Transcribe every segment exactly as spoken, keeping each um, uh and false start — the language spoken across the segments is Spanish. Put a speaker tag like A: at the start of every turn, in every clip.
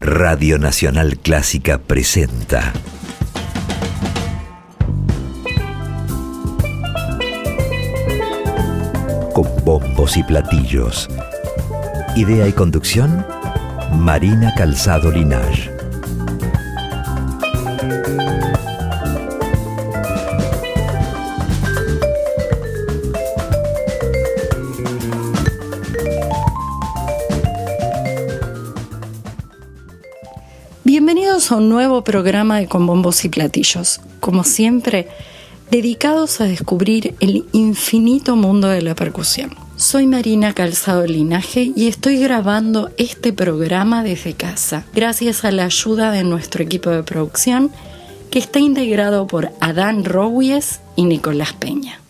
A: Radio Nacional Clásica presenta Con bombos y platillos. Idea y conducción, Marina Calzado Linaje.
B: Bienvenidos a un nuevo programa de Con Bombos y Platillos, como siempre, dedicados a descubrir el infinito mundo de la percusión. Soy Marina Calzado Linaje y estoy grabando este programa desde casa, gracias a la ayuda de nuestro equipo de producción, que está integrado por Adán Rowies y Nicolás Peña.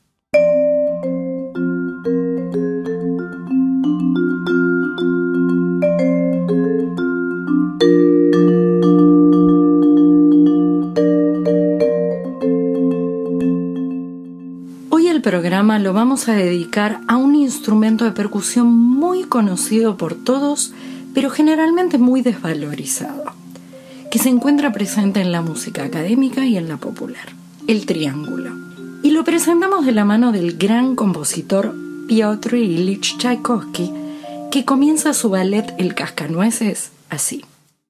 B: Programa lo vamos a dedicar a un instrumento de percusión muy conocido por todos, pero generalmente muy desvalorizado, que se encuentra presente en la música académica y en la popular, el triángulo. Y lo presentamos de la mano del gran compositor Piotr Ilich Tchaikovsky, que comienza su ballet El Cascanueces así.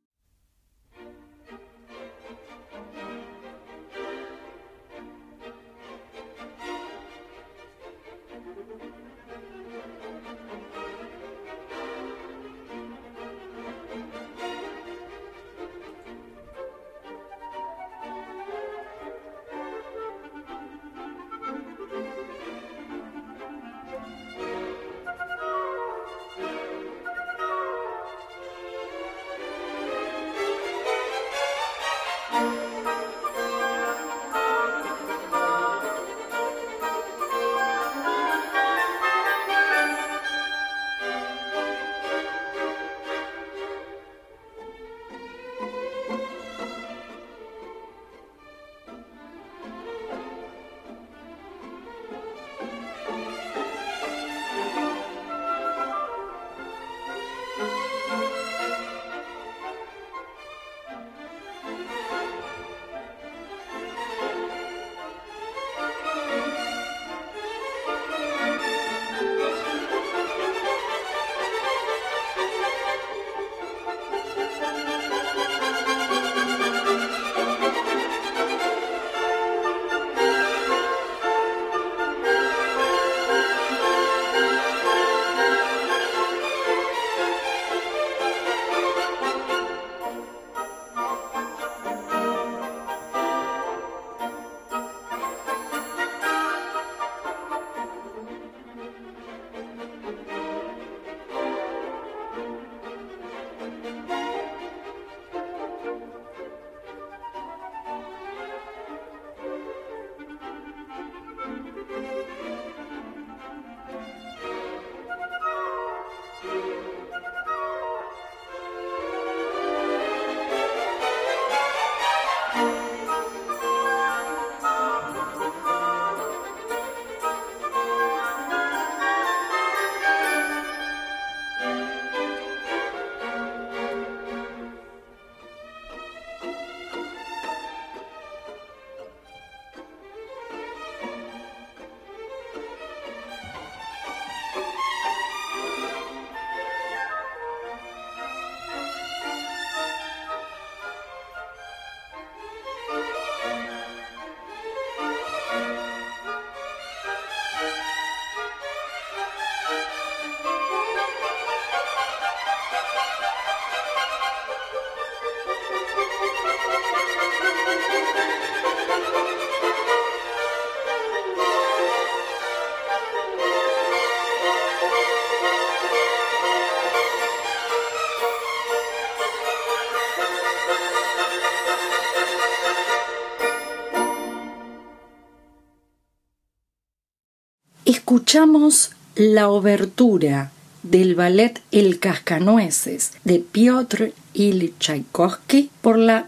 B: Escuchamos la obertura del ballet El Cascanueces de Piotr Ilich Tchaikovsky por la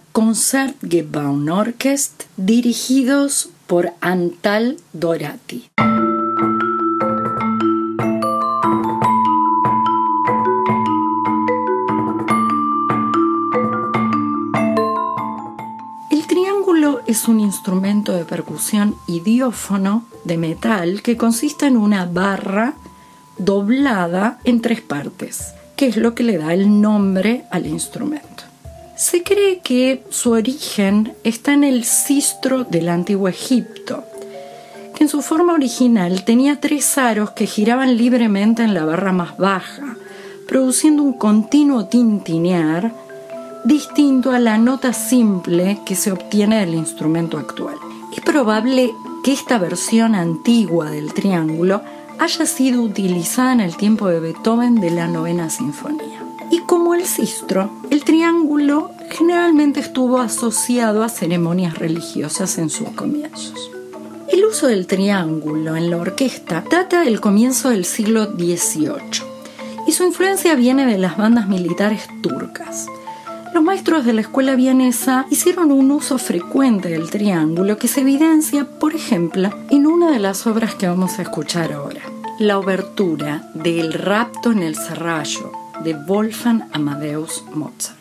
B: Concertgebouw-Orchestra, dirigidos por Antal Dorati. es un instrumento de percusión idiófono de metal que consiste en una barra doblada en tres partes, que es lo que le da el nombre al instrumento. Se cree que su origen está en el sistro del Antiguo Egipto, que en su forma original tenía tres aros que giraban libremente en la barra más baja, produciendo un continuo tintinear distinto a la nota simple que se obtiene del instrumento actual. Es probable que esta versión antigua del triángulo haya sido utilizada en el tiempo de Beethoven de la Novena Sinfonía. Y como el sistro, el triángulo generalmente estuvo asociado a ceremonias religiosas en sus comienzos. El uso del triángulo en la orquesta data del comienzo del siglo dieciocho y su influencia viene de las bandas militares turcas. Los maestros de la escuela vienesa hicieron un uso frecuente del triángulo que se evidencia, por ejemplo, en una de las obras que vamos a escuchar ahora, la obertura de El rapto en el serrallo de Wolfgang Amadeus Mozart.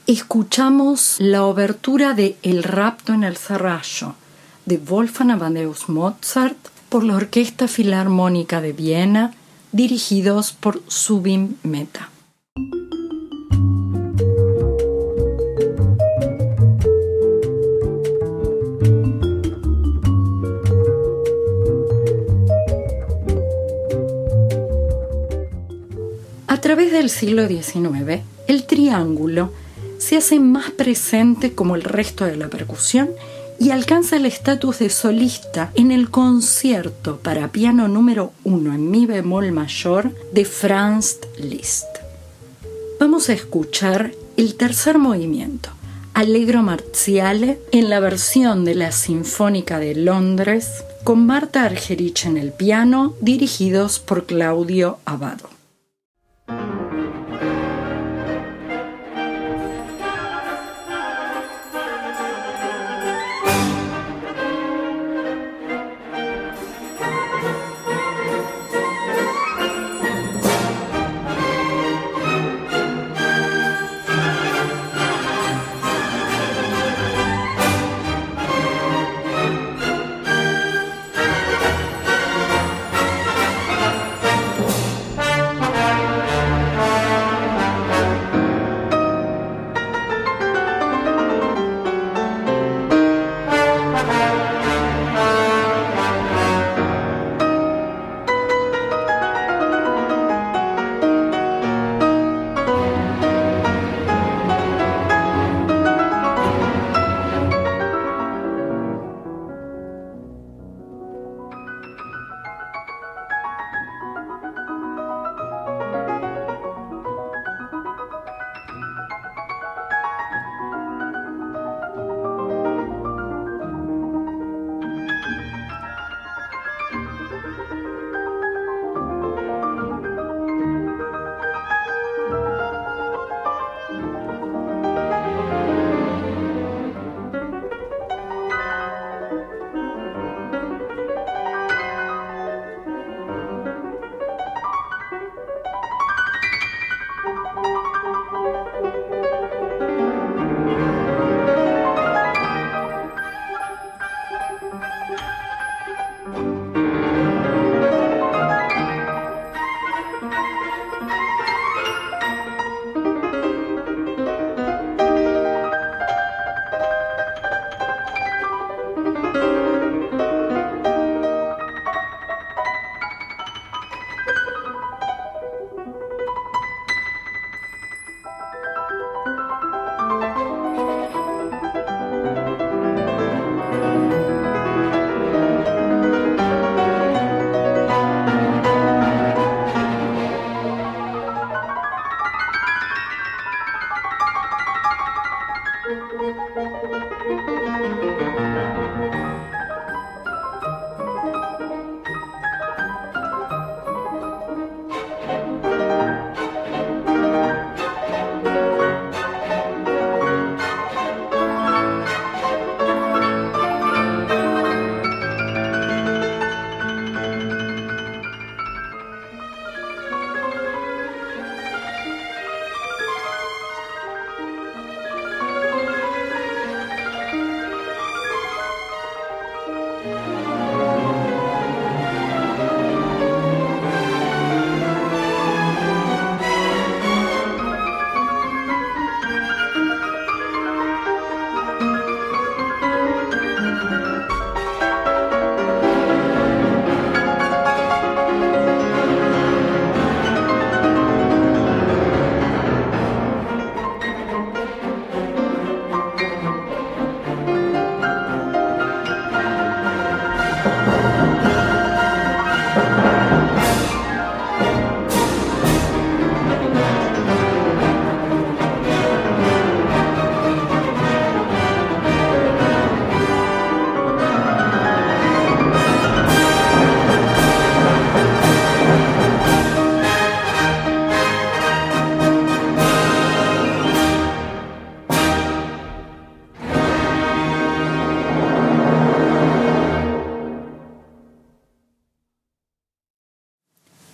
B: escuchamos la obertura de El rapto en el serrallo de Wolfgang Amadeus Mozart por la Orquesta Filarmónica de Viena, dirigidos por Zubin Mehta. A través del siglo diecinueve, el triángulo se hace más presente como el resto de la percusión y alcanza el estatus de solista en el concierto para piano número uno en mi bemol mayor de Franz Liszt. Vamos a escuchar el tercer movimiento, Allegro Marziale, en la versión de la Sinfónica de Londres, con Marta Argerich en el piano, dirigidos por Claudio Abbado.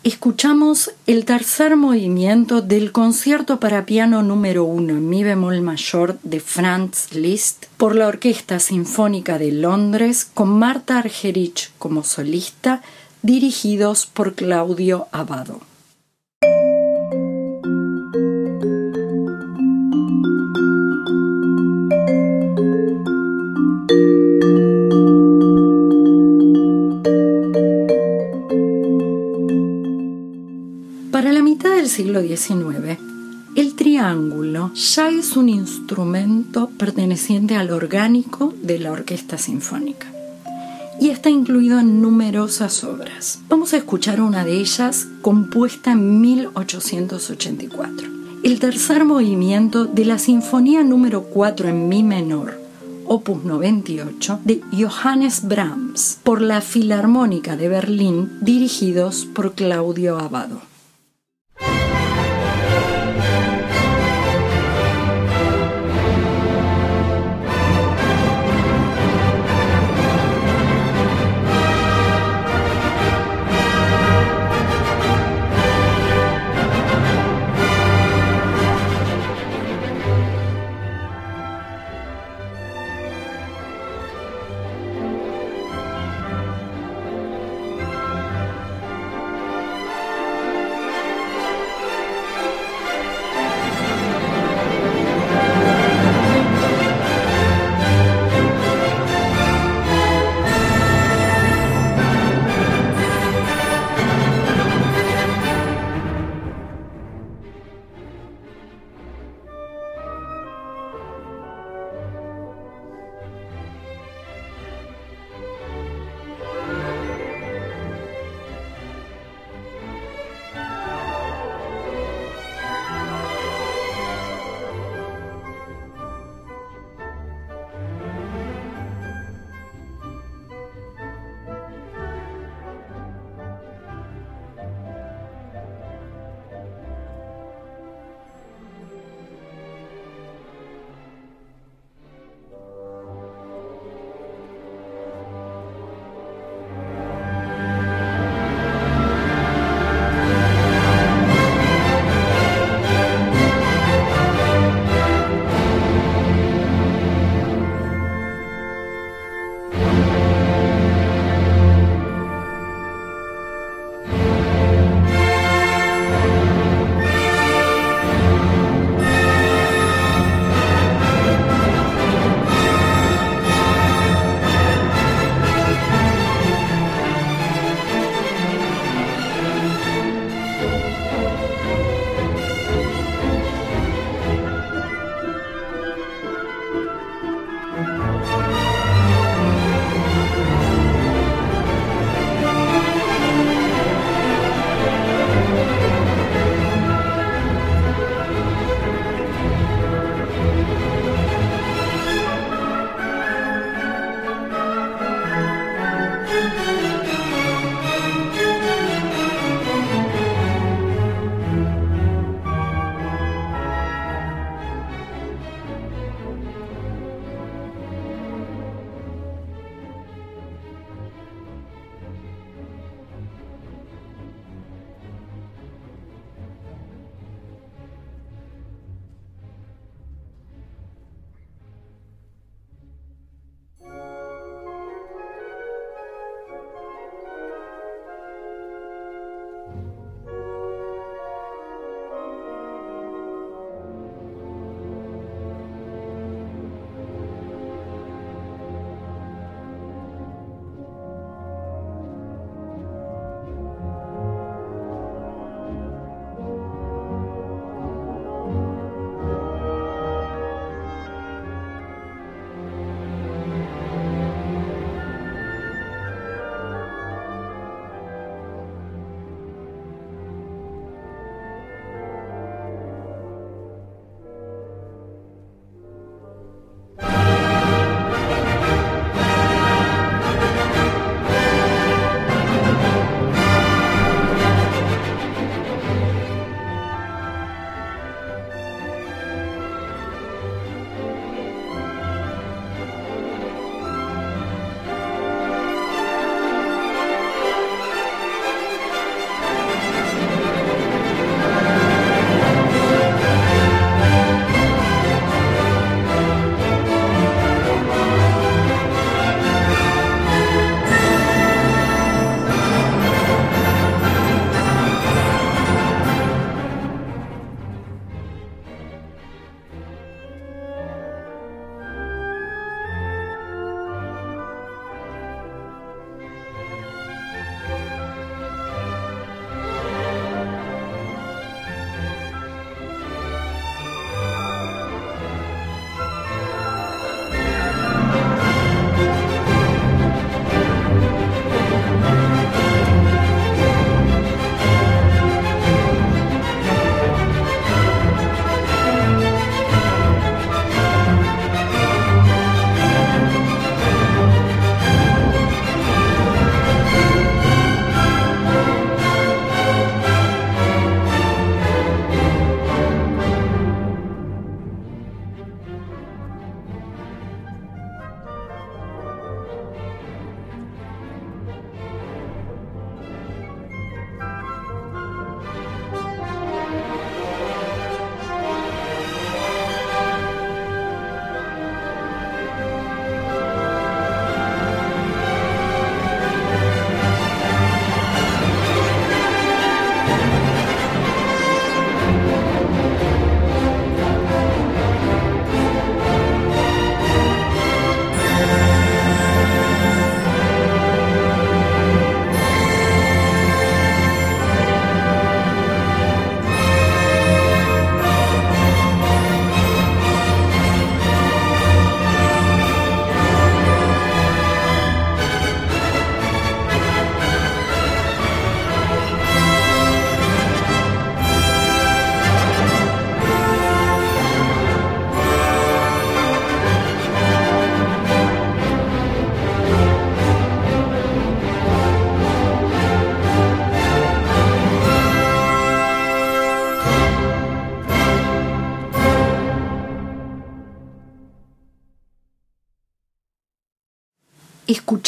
B: Escuchamos el tercer movimiento del concierto para piano número uno en mi bemol mayor de Franz Liszt por la Orquesta Sinfónica de Londres con Marta Argerich como solista, dirigidos por Claudio Abbado. Para la mitad del siglo diecinueve, el triángulo ya es un instrumento perteneciente al orgánico de la Orquesta Sinfónica y está incluido en numerosas obras. Vamos a escuchar una de ellas compuesta en mil ochocientos ochenta y cuatro, el tercer movimiento de la Sinfonía número cuatro en mi menor, opus noventa y ocho, de Johannes Brahms, por la Filarmónica de Berlín, dirigidos por Claudio Abbado.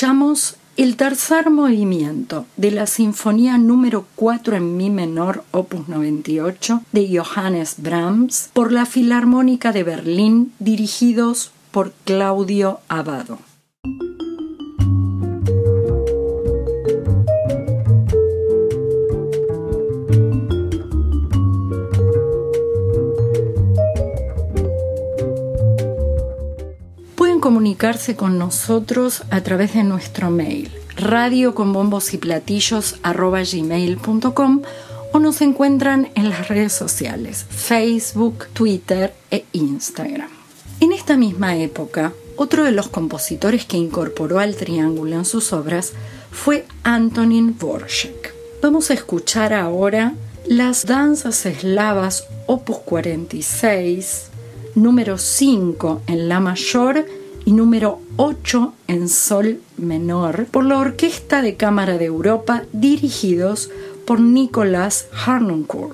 B: Escuchamos el tercer movimiento de la Sinfonía número cuatro en Mi menor, opus noventa y ocho, de Johannes Brahms, por la Filarmónica de Berlín, dirigidos por Claudio Abbado. Comunicarse con nosotros a través de nuestro mail radio con bombos y platillos arroba gmail punto com o nos encuentran en las redes sociales Facebook, Twitter e Instagram. En esta misma época, otro de los compositores que incorporó al triángulo en sus obras fue Antonín Dvořák. Vamos a escuchar ahora las danzas eslavas opus cuarenta y seis, número cinco en la mayor y número ocho en sol menor por la Orquesta de Cámara de Europa, dirigidos por Nicolas Harnoncourt.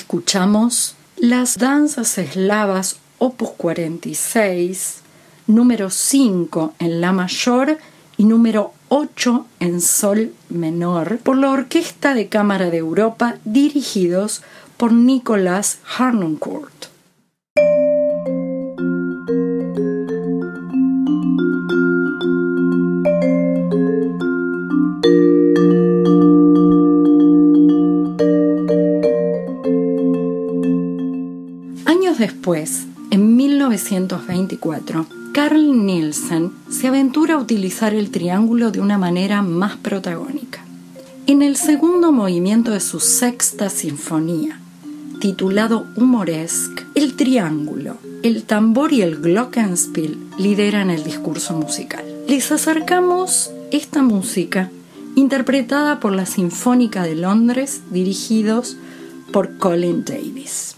B: escuchamos las danzas eslavas opus cuarenta y seis, número cinco en la mayor y número ocho en sol menor, por la Orquesta de Cámara de Europa, dirigidos por Nicolas Harnoncourt. Años después, en mil novecientos veinticuatro, Carl Nielsen se aventura a utilizar el triángulo de una manera más protagónica. En el segundo movimiento de su sexta sinfonía, titulado Humoresque, el triángulo, el tambor y el glockenspiel lideran el discurso musical. Les acercamos esta música interpretada por la Sinfónica de Londres, dirigidos por Colin Davis.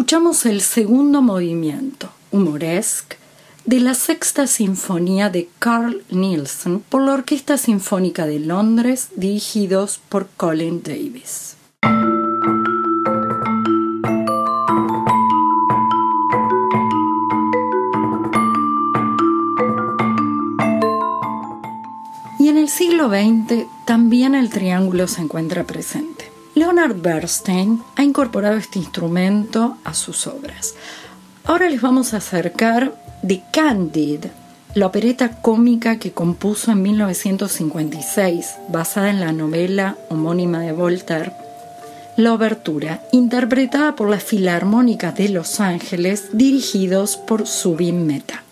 B: escuchamos el segundo movimiento, humoresque, de la Sexta Sinfonía de Carl Nielsen por la Orquesta Sinfónica de Londres, dirigidos por Colin Davis. Y en el siglo veinte también el triángulo se encuentra presente. Leonard Bernstein ha incorporado este instrumento a sus obras. Ahora les vamos a acercar de Candide, la opereta cómica que compuso en mil novecientos cincuenta y seis, basada en la novela homónima de Voltaire, la obertura, interpretada por la Filarmónica de Los Ángeles, dirigidos por Zubin Mehta.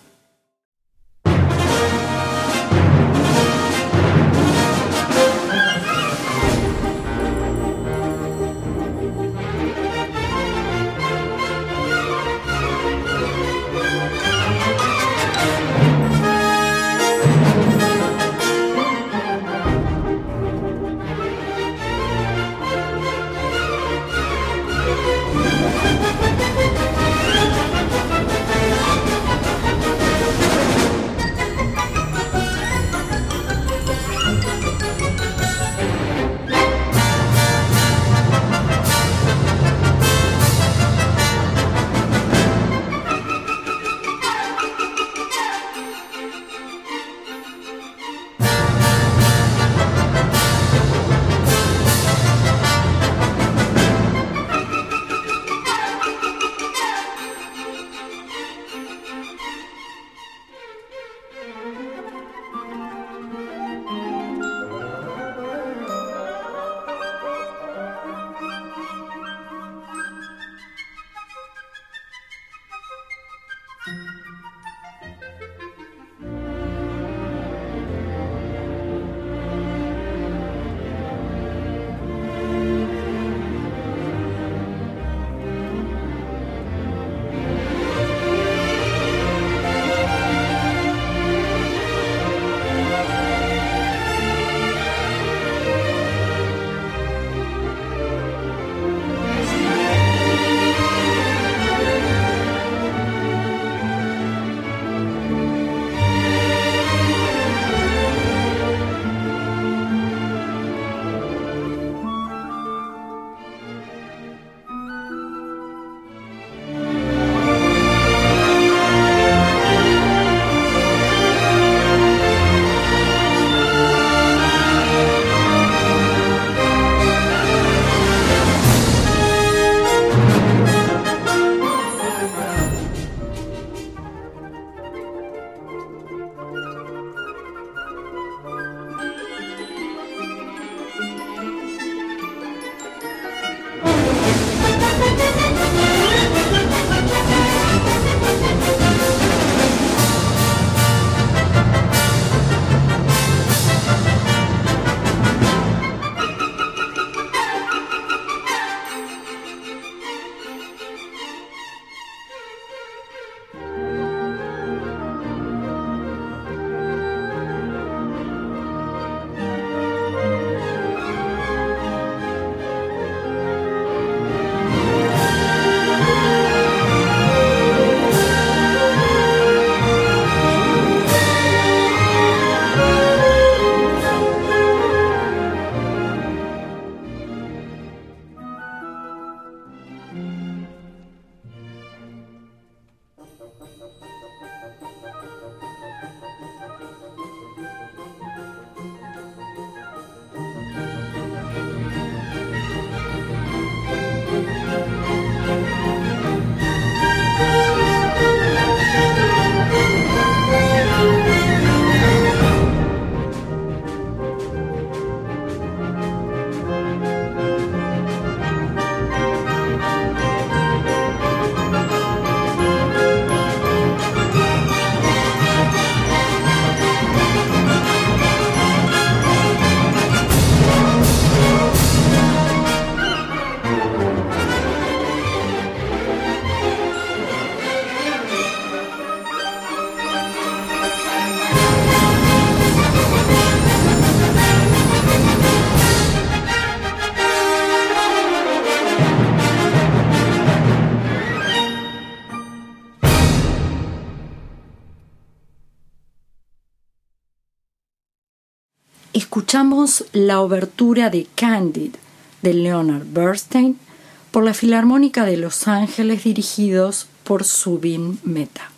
B: escuchamos la obertura de Candid de Leonard Bernstein por la Filarmónica de Los Ángeles, dirigidos por Zubin Mehta.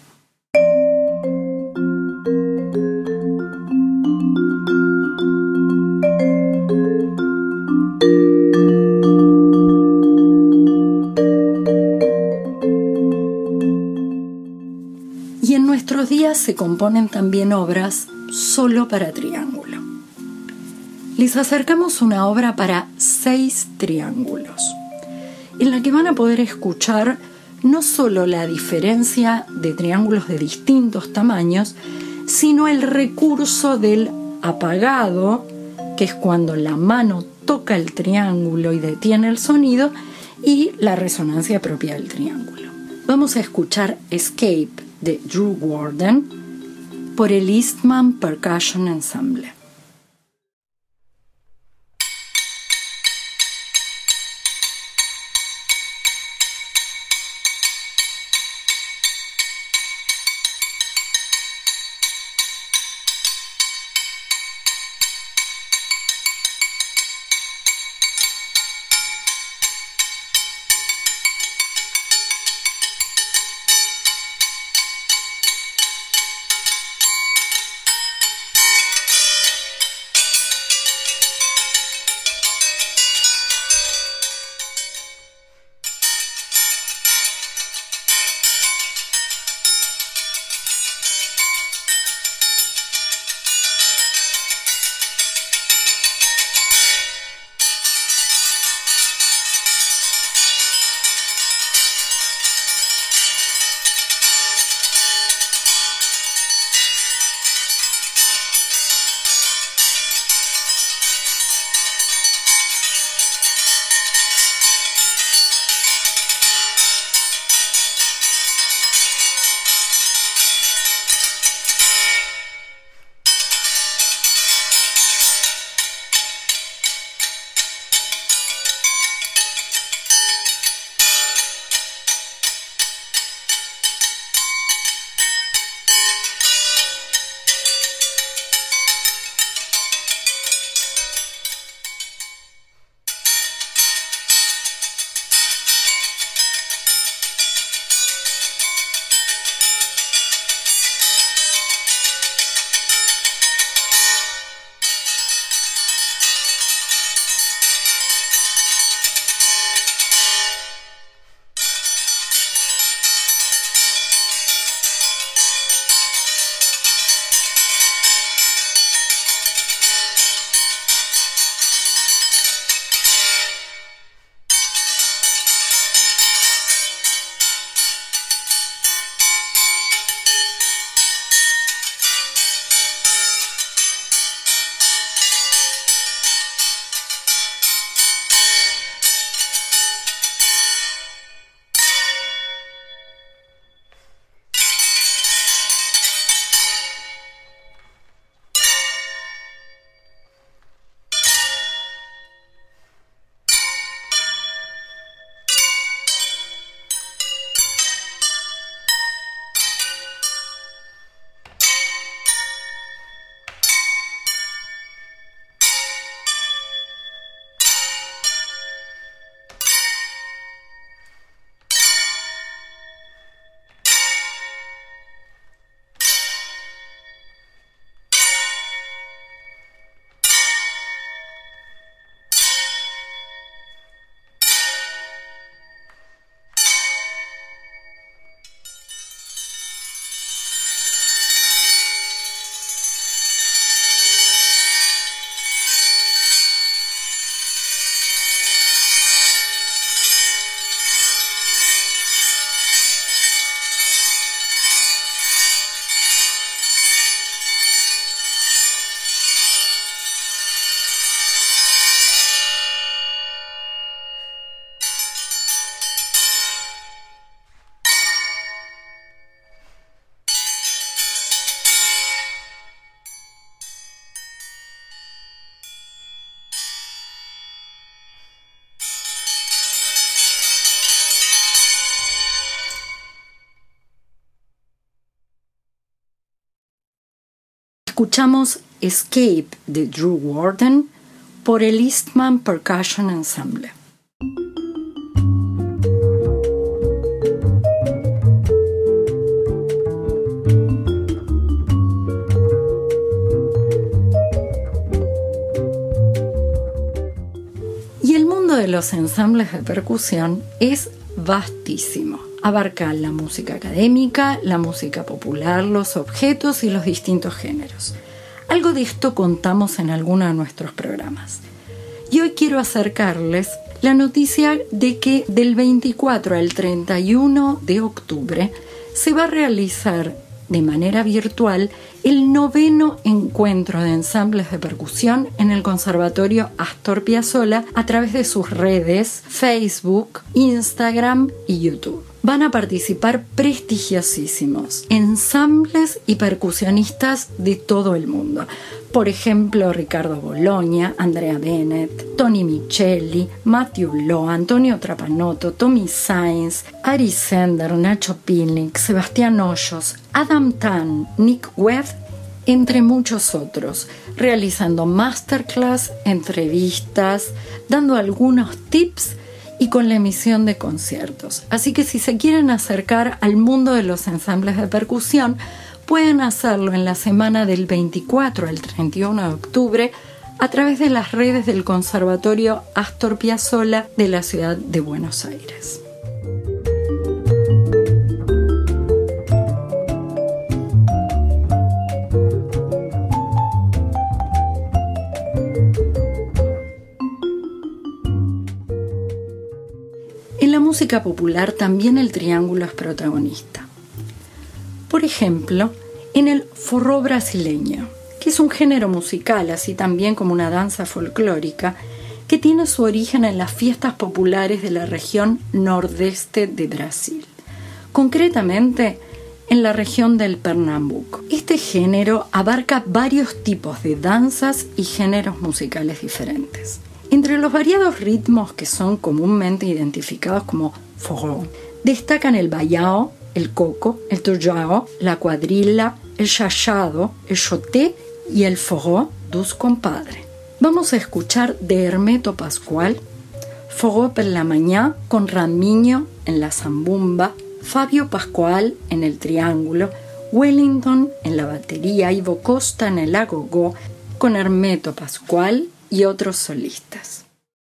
B: Y en nuestros días se componen también obras solo para triángulo. Les acercamos una obra para seis triángulos, en la que van a poder escuchar no solo la diferencia de triángulos de distintos tamaños, sino el recurso del apagado, que es cuando la mano toca el triángulo y detiene el sonido, y la resonancia propia del triángulo. Vamos a escuchar Escape de Drew Warden por el Eastman Percussion Ensemble. Escuchamos Escape de Drew Warden por el Eastman Percussion Ensemble. Y el mundo de los ensambles de percusión es vastísimo. Abarca la música académica, la música popular, los objetos y los distintos géneros. Algo de esto contamos en alguno de nuestros programas. Y hoy quiero acercarles la noticia de que del veinticuatro al treinta y uno de octubre se va a realizar de manera virtual el noveno encuentro de ensambles de percusión en el Conservatorio Astor Piazzolla a través de sus redes Facebook, Instagram y YouTube. Van a participar prestigiosísimos ensambles y percusionistas de todo el mundo. Por ejemplo, Ricardo Bologna, Andrea Bennett, Tony Micheli, Matthew Lowe, Antonio Trapanotto, Tommy Sainz, Ari Sender, Nacho Pilnik, Sebastián Hoyos, Adam Tan, Nick Webb, entre muchos otros, realizando masterclass, entrevistas, dando algunos tips y con la emisión de conciertos. Así que si se quieren acercar al mundo de los ensambles de percusión, pueden hacerlo en la semana del veinticuatro al treinta y uno de octubre a través de las redes del Conservatorio Astor Piazzolla de la ciudad de Buenos Aires. En la música popular también el triángulo es protagonista. Por ejemplo, en el forró brasileño, que es un género musical, así también como una danza folclórica, que tiene su origen en las fiestas populares de la región nordeste de Brasil, concretamente en la región del Pernambuco. Este género abarca varios tipos de danzas y géneros musicales diferentes. Entre los variados ritmos que son comúnmente identificados como forró, destacan el baião, el coco, el tojao, la cuadrilla, el chachado, el xoté y el forró dos compadres. Vamos a escuchar de Hermeto Pascoal, Forró per la Mañá con Ramiño en la zambumba, Fabio Pascual en el triángulo, Wellington en la batería, Ivo Costa en el agogó, con Hermeto Pascual y otros solistas.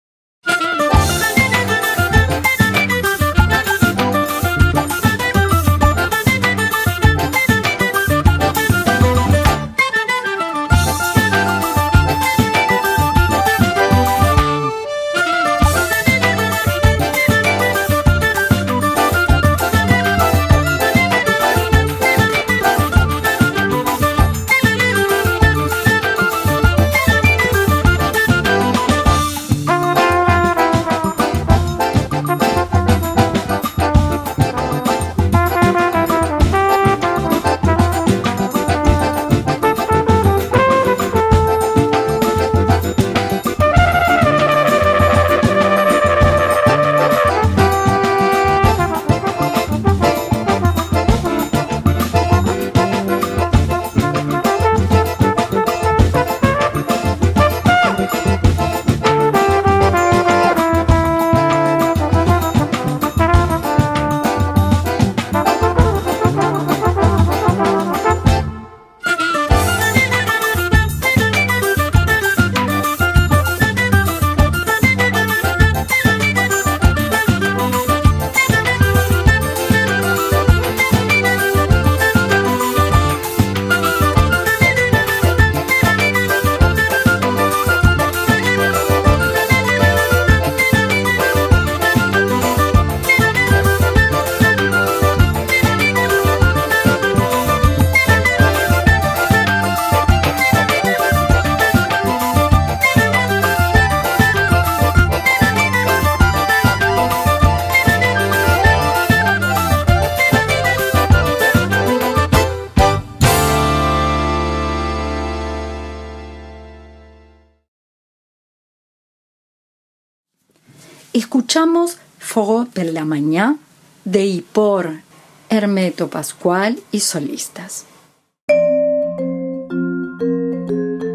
B: Escuchamos Forró per la Mañá de y por Hermeto Pascoal y solistas.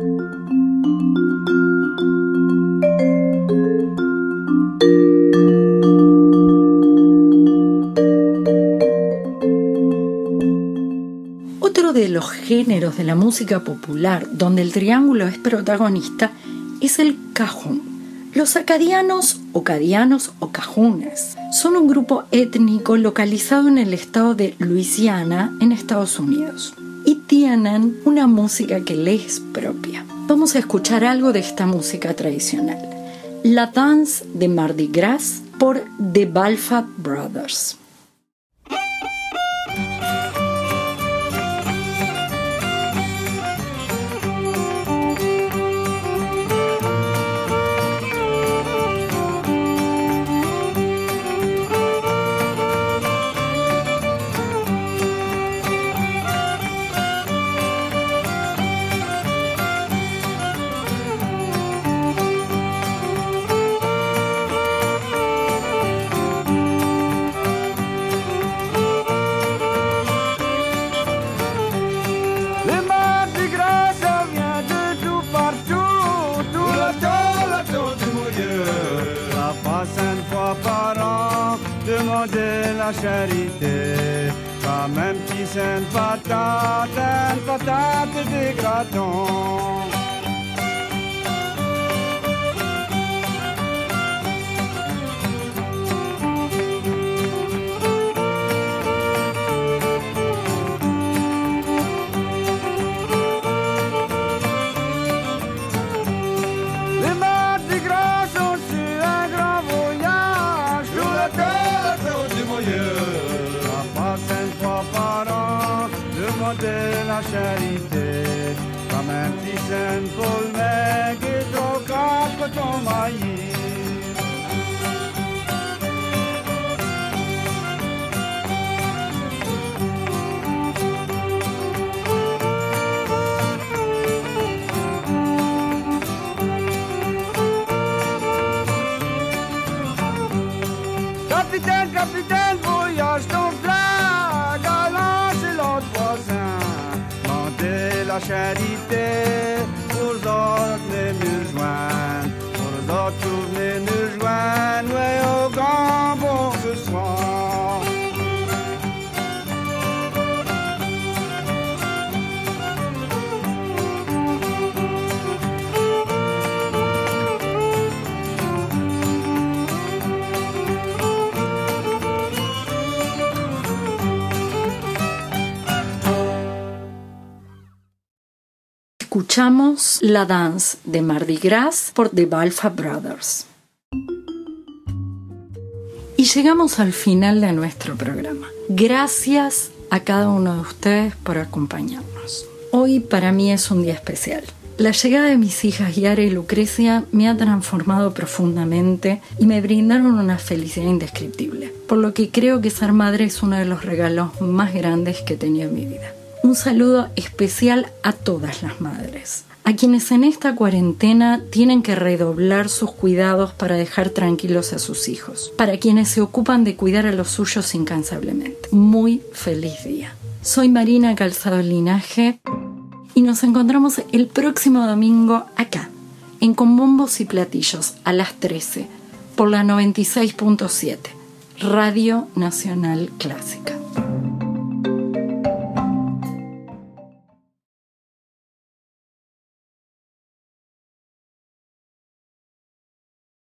B: Otro de los géneros de la música popular donde el triángulo es protagonista es el cajún. Los acadianos, o cadianos o cajunes, son un grupo étnico localizado en el estado de Luisiana, en Estados Unidos, y tienen una música que les es propia. Vamos a escuchar algo de esta música tradicional. La Danse de Mardi Gras por The Balfa Brothers.
C: De la charité, comme un petit saint patate, un patate de graton. Les Mardi Gras sont sur un grand voyage, sur la terre du Moyeu. Ça passe une fois par an, le mois de la charité, comme un petit saint Paul mec et trop quatre ton maïs. Capitaine, capitaine, voyage ton flag, galant c'est l'autre voisin. Montez la charité, pour les autres venez nous joindre, pour les autres venez nous joindre, ouais au grand bon ce soir.
B: Escuchamos La Danse de Mardi Gras por The Balfa Brothers. Y llegamos al final de nuestro programa. Gracias a cada uno de ustedes por acompañarnos. Hoy para mí es un día especial. La llegada de mis hijas Yara y Lucrecia me ha transformado profundamente y me brindaron una felicidad indescriptible, por lo que creo que ser madre es uno de los regalos más grandes que he tenido en mi vida. Un saludo especial a todas las madres, a quienes en esta cuarentena tienen que redoblar sus cuidados para dejar tranquilos a sus hijos, para quienes se ocupan de cuidar a los suyos incansablemente. Muy feliz día. Soy Marina Calzado Linaje y nos encontramos el próximo domingo acá, en Con Bombos y Platillos, a las trece, por la noventa y seis punto siete, Radio Nacional Clásica.